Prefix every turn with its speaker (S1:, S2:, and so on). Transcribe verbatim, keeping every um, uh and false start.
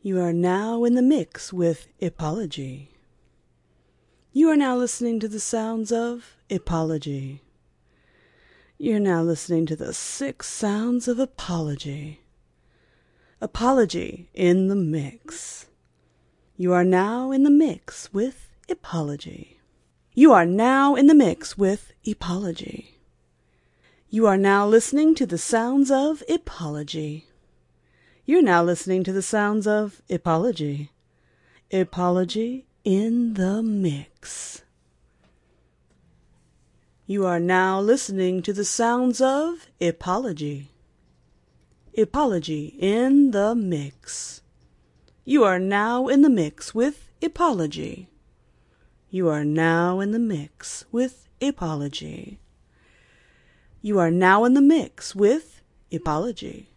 S1: You are now in the mix with Ipology. You are now listening to the sounds of Ipology. You're now listening to the six sounds of apology. Apology in the mix. You are now in the mix with Ipology. You are now in the mix with Ipology. You are now listening to the sounds of Ipology. You're now listening to the sounds of Ipology. Ipology in the mix. You are now listening to the sounds of Ipology. Ipology in the mix. You are now in the mix with Ipology. You are now in the mix with Ipology. You are now in the mix with Ipology.